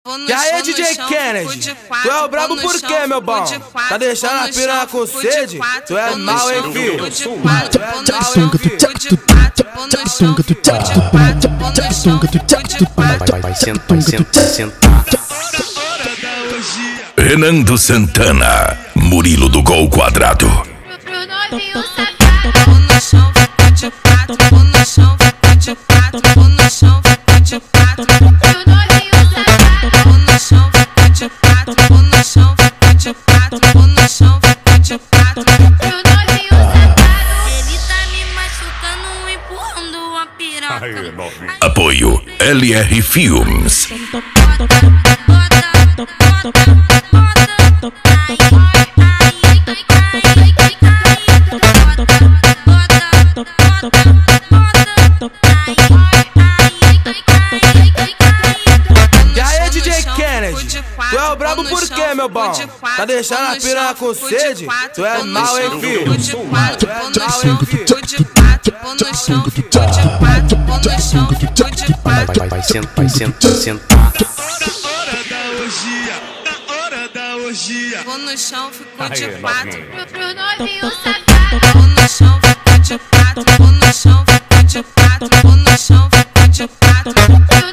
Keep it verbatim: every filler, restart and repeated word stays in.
E aí, D J Kennedy, tu é o brabo por quê, meu bom? Tá deixando a piranha com sede? Tu é mal, hein, filho? Tu é mal, hein, filho? Vai sentar, sentar, sentar. Renando Santana, Murilo do Gol Quadrado. Apoio L R Filmes. E aí, D J Kennedy, tu é o brabo por quê, meu bom? Tá deixando a piranha com sede? Tu é mal, hein, filho? Tu é mal, hein, filho? Vai, vai, vai sentar, vai sentar, sentar. Vou no chão, fico de quatro. Pro novinho safado. Vou no chão, fico de quatro. Vou no chão, fico de quatro. Vou no chão, fico de quatro.